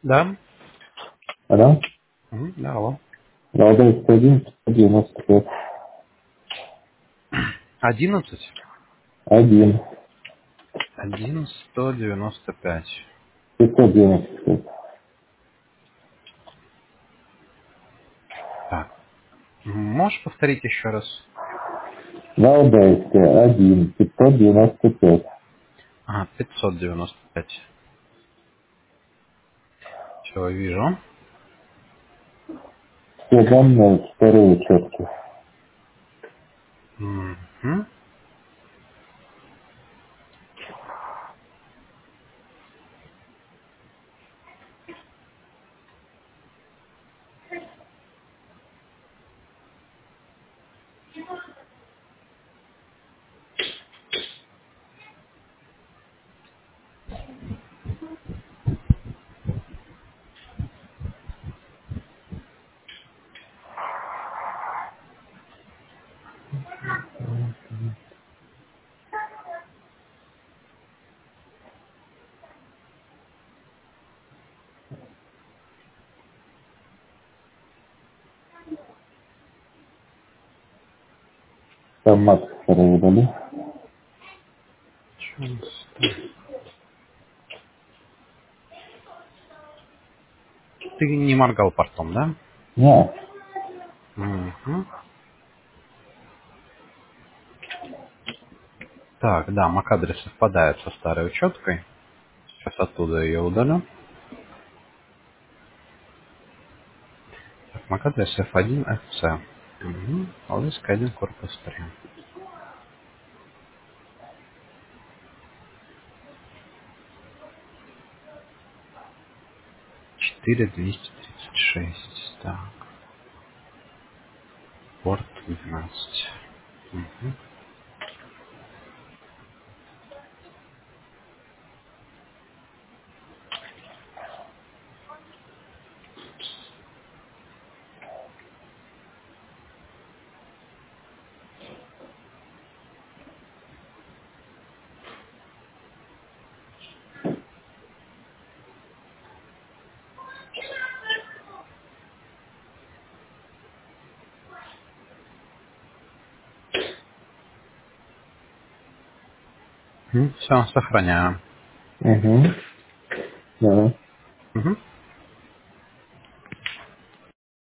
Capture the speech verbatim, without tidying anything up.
Да. Алло? Мгм, да, алло. Молодой сто один, сто девяносто пять. Одиннадцать. Один. Один сто девяносто пять. пятьсот девяносто пять. Так. М, Можешь повторить еще раз? Валдайская, один, пятьсот девяносто пять. А, пятьсот девяносто пять. Все, вижу. Все данные, вторые учетки. Мгм. Там матку вторую удали. Чё-то- Ты не моргал портом, да? Не, Мгм. Так, да, MAC-адрес совпадает со старой учеткой. Сейчас оттуда ее удалю. Так, MAC-адрес эф один эф си. Угу. Алдайская один, корпус три. четыре двести тридцать шесть. Так, порт двенадцать. Мгм. Все, сохраняю. угу, да. Мгм.